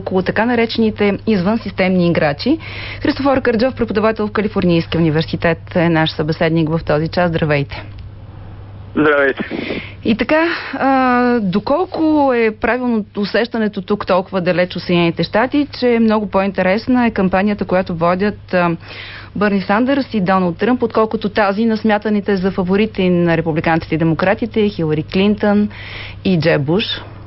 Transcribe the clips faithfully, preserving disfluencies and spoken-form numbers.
около така наречените извънсистемни играчи. Христофор Караджов, преподавател в Калифорнийския университет, е наш събеседник в този час. Здравейте! Здравейте! И така, а, доколко е правилно усещането тук толкова далеч от Съединените щати, че много по-интересна е кампанията, която водят а, Бърни Сандърс и Доналд Тръмп, отколкото тази на смятаните за фаворити на републиканците и демократите Хилари Клинтън и Джеб Буш?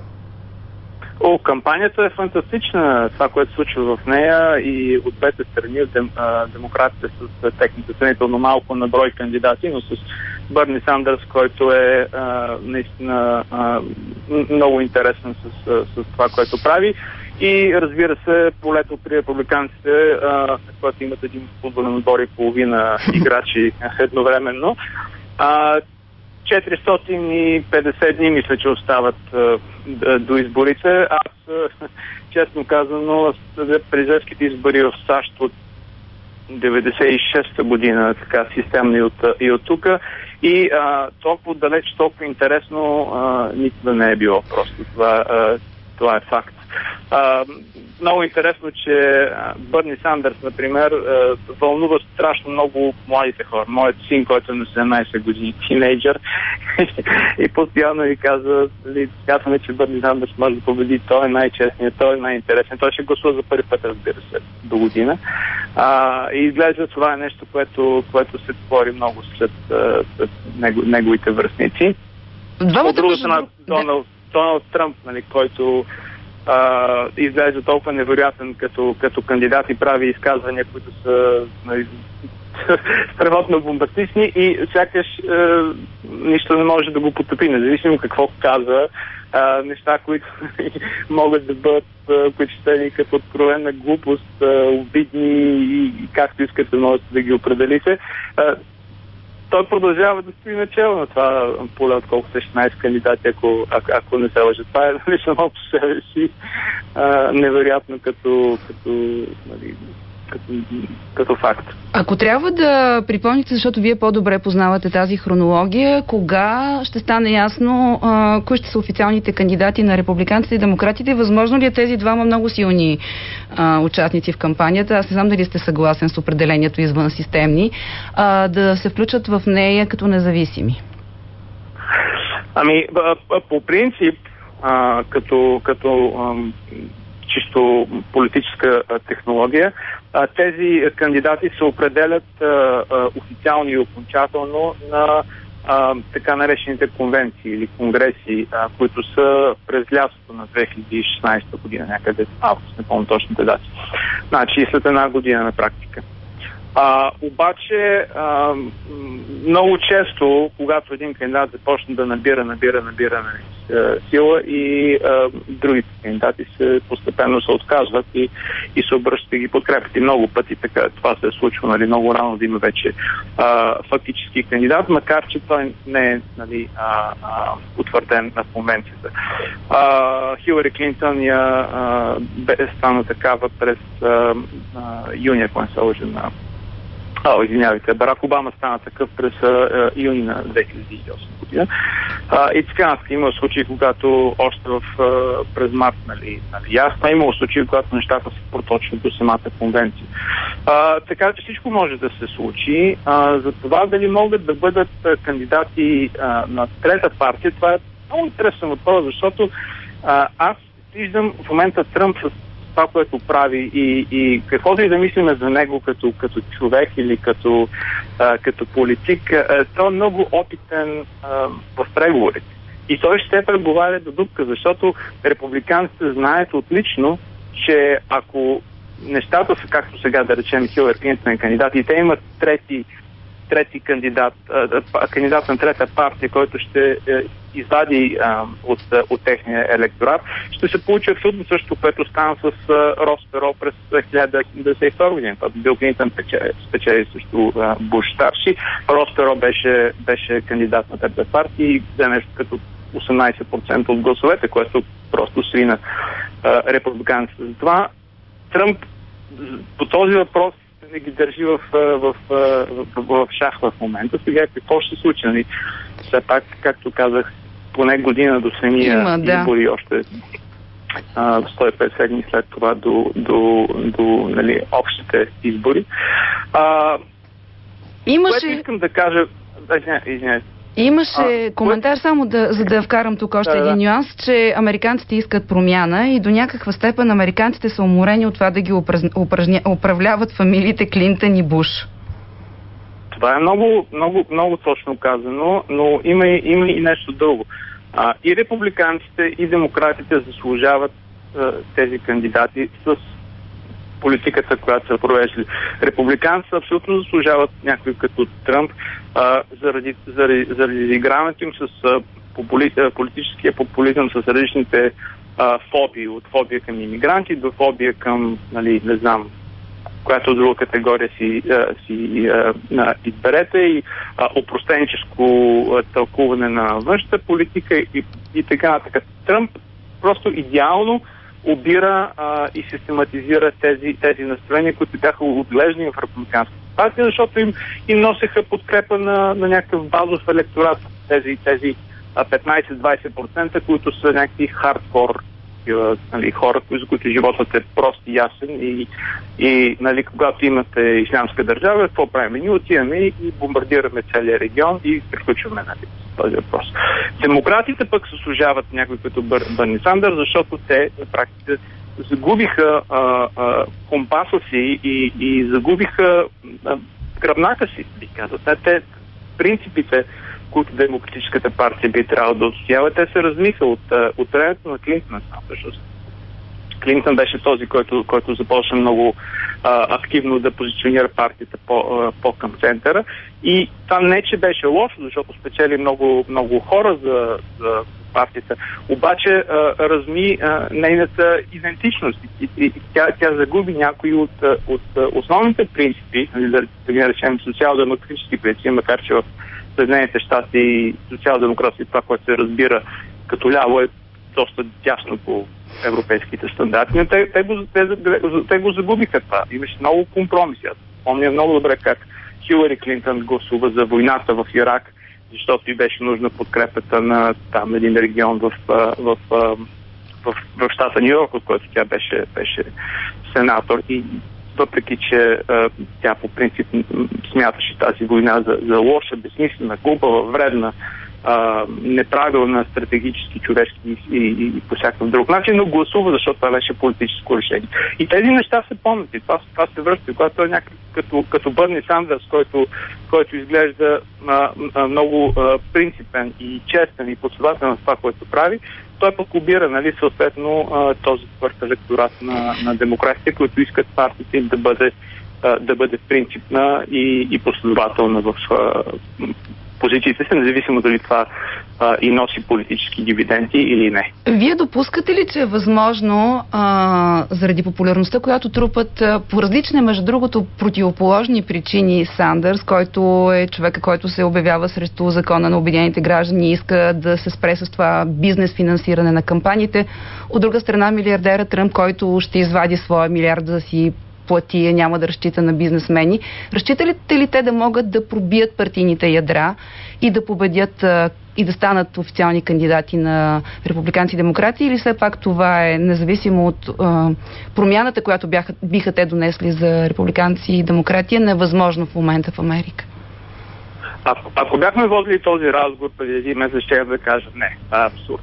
О, кампанията е фантастична, това, което се случва в нея, и от двете страни, от дем, а, демократите с техните сравнително малко на брой кандидати, но с Бърни Сандърс, който е а, наистина а, много интересен с, с това, което прави. И разбира се, полето при републиканците, а, когато имат един футболен отбор и половина играчи едновременно. А, четиристотин и петдесет дни мисля, че остават а, до изборите. Аз, а, честно казано, президентските избори в САЩ от деветдесет и шеста година, така системно и от, и от тук. И а, толкова далеч, толкова интересно а, никога не е било. Просто това, а, това е факт. А, много интересно, че Бърни Сандърс, например, а, вълнува страшно много младите хора. Моят син, който е на седемнайсет години, тинейджър, и постоянно ви казва, казваме, че Бърни Сандърс може да победи, той е най-честният, той е най-интересен. Той ще гласува за първи път, разбира се, до година. А, и изглежда, това е нещо, което, което се твори много след, след него, неговите връстници. От друга страна, Доналд, Доналд Тръмп, нали, който а, изглежда толкова невероятен като, като кандидат и прави изказвания, които са, нали, страхотно бомбастични, и сякаш а, нищо не може да го потопи, независимо какво каза. А, неща, които могат да бъдат прочитани като откровена глупост, а, обидни и, и както искате можете да ги определите. А, той продължава да стои начало на това поле, отколко са шестнайсет кандидати, ако, ако, ако не се лъжа. Това е, нали, само по себе си а, невероятно като, като, нали, като, като факт. Ако трябва да припомните, защото вие по-добре познавате тази хронология, кога ще стане ясно а, кои ще са официалните кандидати на републиканците и демократите? Възможно ли е тези двама много силни а, участници в кампанията, аз не знам дали сте съгласен с определението извънсистемни, а, да се включат в нея като независими? Ами, по принцип, а, като, като а, чисто политическа а, технология, а, тези кандидати се определят а, а, официално и окончателно на а, така наречените конвенции или конгреси, а, които са през лятото на две хиляди и шестнайсета година, някъде август, не помня точните дати. Значи след една година на практика. А, обаче а, много често, когато един кандидат започне да набира, набира, набира сила, и а, другите кандидати се постепенно се отказват и, и се обръщат и ги подкрепят. И много пъти така това се е случило, нали, много рано да има вече а, фактически кандидат, макар че той не е, нали, а, а, утвърден на конвенцията. А, Хилари Клинтън я а, бе, стана такава през а, а, юни, ако не се лъжа, на А, извинявайте, Барак Обама стана такъв през а, юни на две хиляди и осма година. А, и така, има случаи, когато още в, а, през март, нали, нали, ясно, имало случаи, когато нещата се проточват до самата конвенция. А, така че всичко може да се случи. А, за това дали могат да бъдат а, кандидати а, на трета партия, това е много интересен въпрос, защото а, аз виждам в момента Тръмп с това, което прави, и, и каквото и да мислиме за него като, като човек или като, а, като политик, а, той е много опитен а, в преговорите. И той ще преговаря до дупка, защото републиканците знаят отлично, че ако нещата са както сега, да речем, Хилари Клинтън е кандидат и те имат трети трети кандидат, а, кандидат на трета партия, който ще е, извади а, от, от техния електорат, ще се получи абсолютно също, което стана с а, Рос Перот през хиляда деветстотин деветдесет и втора година. Бил Клинтън спечели също а, Буш старши. Рос Перот беше, беше кандидат на трета партия и взе нещо като осемнайсет процента от гласовете, което просто свина републиканците. Затова Тръмп по този въпрос не ги държи в, в, в, в, в шах в момента. Сега какво ще се случи? Нали? Все пак, както казах, поне година до самия Има, да. избори още сто и петдесет дни след това до, до, до нали, общите избори. А, Имаше... Което искам да кажа... Извинявайте. Имаше а, коментар, кое... само да, за да вкарам тук още да, един да. нюанс, че американците искат промяна и до някаква степен американците са уморени от това да ги упражня... управляват фамилиите Клинтън и Буш. Това е много, много, много точно казано, но има и, има и нещо друго. А, и републиканците, и демократите заслужават а, тези кандидати с политиката, която са провеждали. Републиканците абсолютно заслужават някой като Тръмп а, заради, заради, заради игрането им с а, попули, а, политическия популизъм, с различните а, фобии. От фобия към имигранти до фобия към, нали, не знам, която друга категория си, а, си а, изберете и а, опростенческо а, тълкуване на външната политика и, и така нататък. Тръмп просто идеално обира а, и систематизира тези, тези настроения, които бяха отглеждани в републиканската партия, защото им, им носеха подкрепа на, на някакъв базов електорат. Тези, тези петнайсет-двайсет процента, които са някакви хардкор, нали, хора, за които животът е прост и ясен и, и нали, когато имате ислямска държава, какво правим? Ние отиваме и бомбардираме целия регион и приключваме, нали, този въпрос. Демократите пък се служават някой като Бър, Бърни Сандър, защото те на практика загубиха а, а, компаса си и, и загубиха а, гръбнака си, би казал. Те, принципите, които Демократическата партия би трябвало да отстоява, те се размиха от, от времето на Клинтън. Всъщност Клинтън беше този, който, който започна много а, активно да позиционира партията по, а, по към центъра. И това не, че беше лошо, защото спечели много, много хора за, за партията. Обаче а, разми а, нейната идентичност. И, и, и тя, тя загуби някои от, от, от основните принципи, да, да ги наречем социал-демократически принципи, макар че в Съединените щати и социал-демокрация, това, което се разбира като ляво, е доста дясно по европейските стандарти. Но те, те, го, те, те го загубиха това. Имаше много компромиси. Аз помня много добре как Хилари Клинтън гласува за войната в Ирак, защото и беше нужна подкрепата на там един регион в, в, в, в, в, в щата Ню Йорк, от който тя беше, беше сенатор. И въпреки че а, тя по принцип смяташе тази война за, за лоша, безсмислена, глупава, вредна, а, неправилна, стратегически, човешки и, и, и по всякакъв друг начин, но гласува, защото това беше политическо решение. И тези неща се помнят. И това, това се връща, когато е някакъв като, като Бърни Сандърс, който, който изглежда а, а, много а, принципен и честен и последователен в това, което прави, той пък обира, нали, съответно този твърд електорат на, на демократите, които искат партията им да бъде, да бъде принципна и, и последователна в позициите си, независимо дали това а, и носи политически дивиденти или не. Вие допускате ли, че е възможно а, заради популярността, която трупат а, по различни, между другото, противоположни причини Сандърс, който е човека, който се обявява срещу закона на обединените граждани и иска да се спре с това бизнес финансиране на кампаниите. От друга страна, милиардера Тръмп, който ще извади своя милиард да си плати, няма да разчита на бизнесмени. Разчитате ли те да могат да пробият партийните ядра и да победят а, и да станат официални кандидати на републиканци и демократи, или все пак това е независимо от а, промяната, която бяха, биха те донесли за републиканци и демократи, е невъзможно в момента в Америка? А, ако бяхме водили този разговор преди един месец, ще да кажа не. Това е абсурд.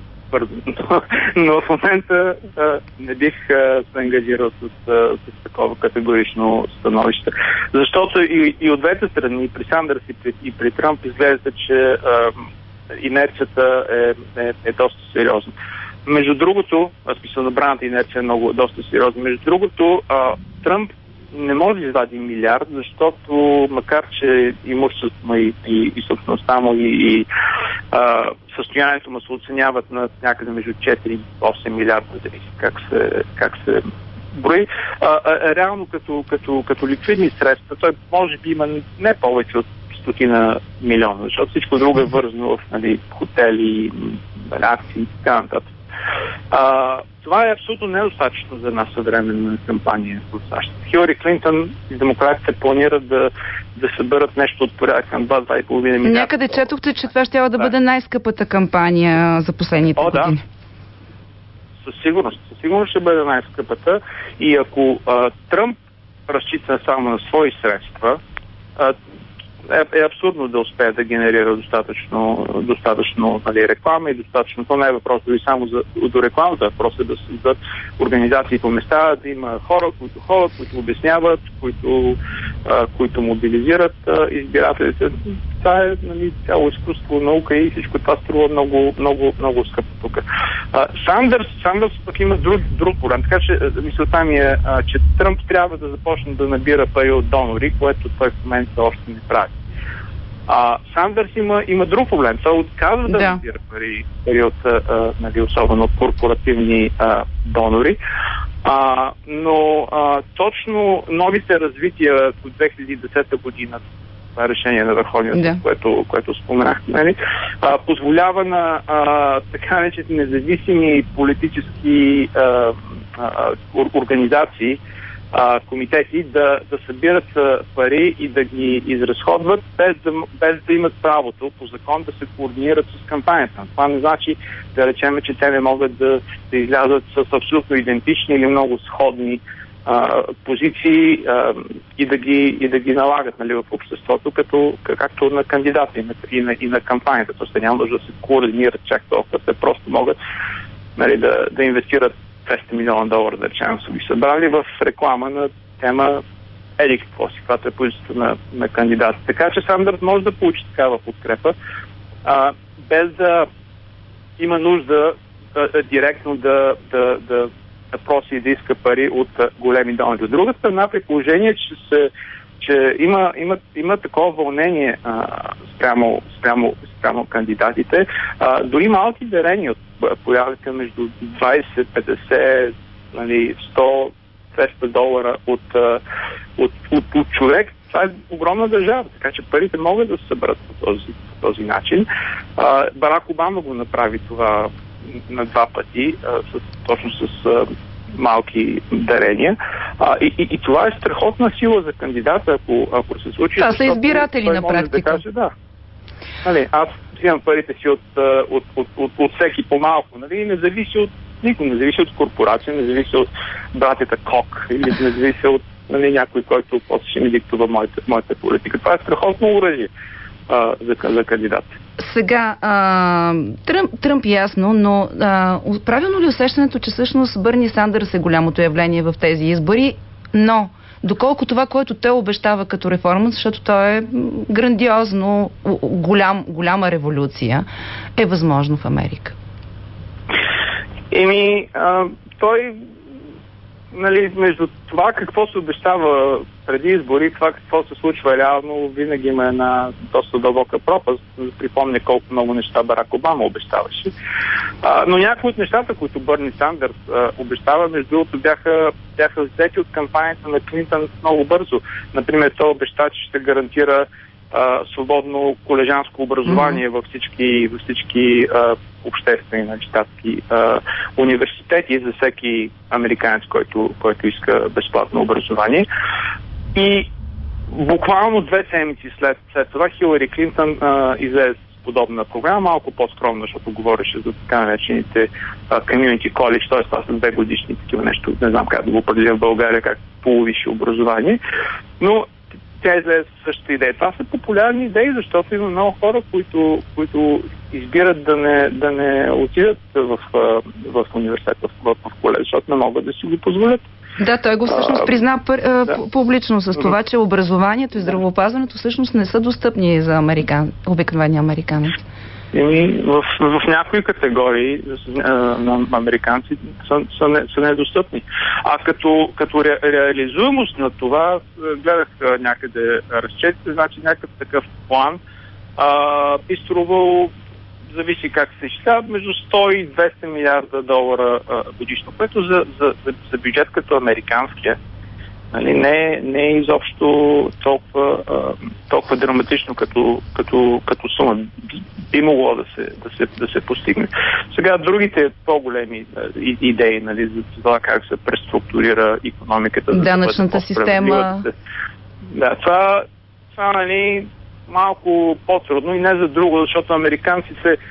Но в момента а, не бих а, се ангажирал с, а, с такова категорично становище. Защото и, и от двете страни, и при Сандърс и при, и при Тръмп, изглежда, че а, инерцията е, е, е доста сериозна. Между другото, аз мисля, набраната инерция е много, доста сериозна. Между другото, а, Тръмп не може да извади милиард, защото макар, че имуществото му и, и, и собствеността му и, и а, състоянието му се оценяват на някъде между четири и осем милиарда, зависи как се, как се брои. А, а, реално като, като, като ликвидни средства, той може би има не повече от стотина милиона, защото всичко друго е вързано в, нали, хотели, акции и така нататък. А, това е абсолютно недостатъчно за една съвременна кампания в САЩ. Хилари Клинтън и демократите планират да, да съберат нещо от порядъка на два-два и половина милиарда. Някъде четохте, че това ще да бъде най-скъпата кампания за последните О, години. Да. със сигурност. Със сигурност ще бъде най-скъпата и ако а, Тръмп разчита само на свои средства, а, е, е абсурдно да успее да генерира достатъчно, достатъчно нали, реклама и достатъчно. То не е въпрос дори само за, до рекламата, въпрос е да се създадат организации по места, да има хора, които ходят, които обясняват, които, а, които мобилизират а, избирателите. Това е нали, цяло изкуство, наука и всичко това струва много, много, много скъпо тук. А, Сандърс, Сандърс пък има друг, друг проблем. Така че мисълта ми е, а, че Тръмп трябва да започне да набира пари от донори, което той в момента още не прави. А Сандърс има, има друг проблем. Той отказва да, да набира пари, пари от, а, нали, особено от корпоративни а, донори. А, но а, точно новите развития от две хиляди и десета година, това решение на Върховния съд, да. което, което споменах, нали, а, позволява на а, така наречените независими политически а, а, организации, а, комитети да, да събират а, пари и да ги изразходват без да, без да имат правото по закон да се координират с кампанията. Това не значи да речем, че те не могат да, да излязат с абсолютно идентични или много сходни а, позиции а, и, да ги, и да ги налагат нали, в обществото, като, както на кандидата и на, и на, и на кампанията. Тоест няма нужда да се координират чак толкова, те просто могат нали, да, да инвестират двеста милиона долара, да речем, са ги събрали в реклама на тема еди какво си, каквато е позицията на, на кандидата. Така че Сандърс може да получи такава подкрепа, а, без да има нужда а, а, директно да, да, да, да проси и да иска пари от а, големи донори. От друга страна, при положение, че, се, че има, има, има такова вълнение а, спрямо, спрямо, спрямо кандидатите, а, дори малки дарения от порядъка между двайсет, петдесет, нали, сто, двеста долара от, от, от, от човек. Това е огромна държава, така че парите могат да се съберат по този, по този начин. А, Барак Обама го направи това на два пъти, а, с, точно с а, малки дарения. А, и, и, и това е страхотна сила за кандидата, ако, ако се случи. Това са избиратели на практика. Да каже, да. Нали, аз взимам парите си от, от, от, от, от всеки по-малко. Нали, не зависи от никой, не зависи от корпорация, не зависи от братята Кок или не зависи от нали, някой, който после ще ми диктува моята, моята политика. Това е страхотно оръжие а, за, за кандидат. Сега, а, Тръмп, Тръмп ясно, но а, правилно ли усещането, че всъщност Бърни Сандърс е голямото явление в тези избори, но доколко това, което той обещава като реформа, защото той е грандиозно, голям, голяма революция, е възможно в Америка? Еми, а, той нали, между това какво се обещава преди избори, това какво се случва реално, винаги има една доста дълбока пропаст. Припомня колко много неща Барак Обама обещаваше. А, но някои от нещата, които Бърни Сандърс а, обещава, между другото, бяха, бяха взети от кампанията на Клинтън много бързо. Например, той обеща, че ще гарантира а, свободно колежанско образование mm-hmm. във всички, във всички а, обществени начитатски университети за всеки американец, който, който иска безплатно образование. И буквално две седмици след, след това Хилари Клинтън а, излезе с подобна програма, малко по-скромна, защото говореше за така наречените community college, т.е. това са две годишни такива нещо, не знам как да го определя в България, как полувисше образование, но тя излезе с същата идея. Това са популярни идеи, защото има много хора, които, които избират да не, да не отидат в, в университет, в, в, в колеж, защото не могат да си го позволят. Да, той го всъщност призна пър, да. публично с това, че образованието и здравеопазването всъщност не са достъпни за американ, обикновения американец. Еми, в, в някои категории а, на американци са, са, не, са недостъпни. А като, като ре, реализуемост на това, гледах а, някъде разчетите, значи някакъв такъв план а, би струвал, зависи как се изчислява, между сто и двеста милиарда долара а, годишно, което за, за, за бюджет като американския нали, не, не е изобщо толкова, а, толкова драматично като, като, като сума. Би могло да се, да се, да се постигне. Сега другите по-големи а, идеи нали, за това как се преструктурира икономиката. Данъчната да система. Да, това, това нали, малко по-трудно и не за друго, защото американците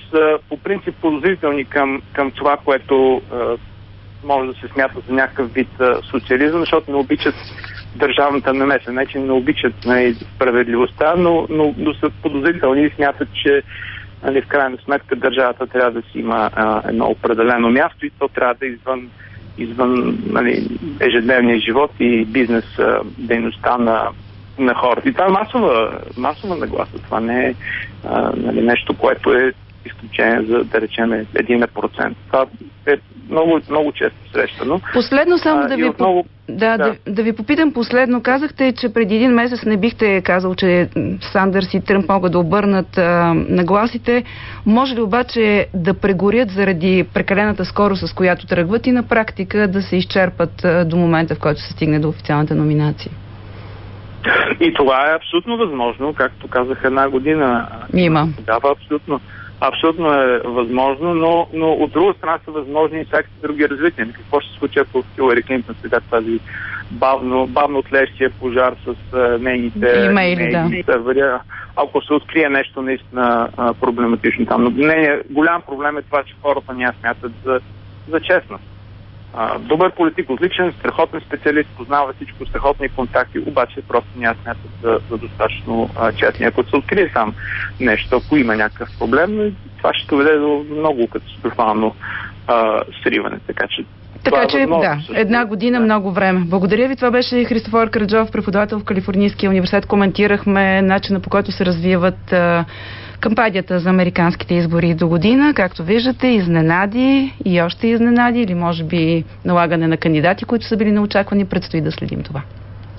са по принцип подозрителни към, към това, което а, може да се смята за някакъв вид а, социализъм, защото не обичат държавната намеса. Не, че не обичат нали, справедливостта, но, но, но са подозрителни и смятат, че нали, в крайна сметка държавата трябва да си има а, едно определено място и то трябва да е извън, извън нали, ежедневния живот и бизнес а, дейността на, на хората. И това е масова, масова нагласа. Това не е а, нали, нещо, което е изключение за, да речем, един процент. Това е много, много често срещано. Последно само а, да, ви отново... да, да. Да, да ви попитам последно. Казахте, че преди един месец не бихте казал, че Сандърс и Тръмп могат да обърнат а, нагласите. Може ли обаче да прегорят заради прекалената скорост, с която тръгват и на практика да се изчерпат а, до момента, в който се стигне до официалната номинация? И това е абсолютно възможно, както казах, една година. Има. Тогава абсолютно. Абсолютно е възможно, но, но от друга страна са възможни и всякакви други развития. Какво ще се случи, ако Хилари Клинтон сега тази бавно, бавно тлещия пожар с а, нейните имейли, да. Ако се открие нещо наистина а, проблематично там. Но не, голям проблем е това, че хората няма смятат за, за честно. А, добър политик, отличен, страхотен специалист, познава всичко, страхотни контакти, обаче просто няма смятат за, за достатъчно а, честни. Ако се открие сам нещо, ако има някакъв проблем, това ще доведе до много катастрофално а, сриване. Така че, така, че е да, една година, да. Много време. Благодаря ви. Това беше Христофор Караджов, преподавател в Калифорнийския университет. Коментирахме начина, по който се развиват а, кампанията за американските избори до година. Както виждате, изненади и още изненади или може би налагане на кандидати, които са били неочаквани. Предстои да следим това.